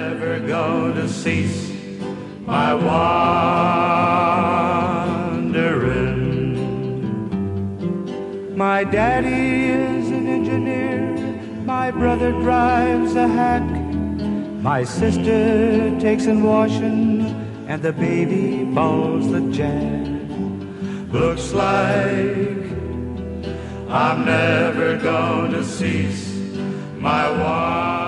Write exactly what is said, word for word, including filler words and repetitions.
never gonna cease my wandering. My daddy is an engineer, my brother drives a hack, my sister takes in washing, and the baby balls the jack. Looks like I'm never gonna cease my wandering.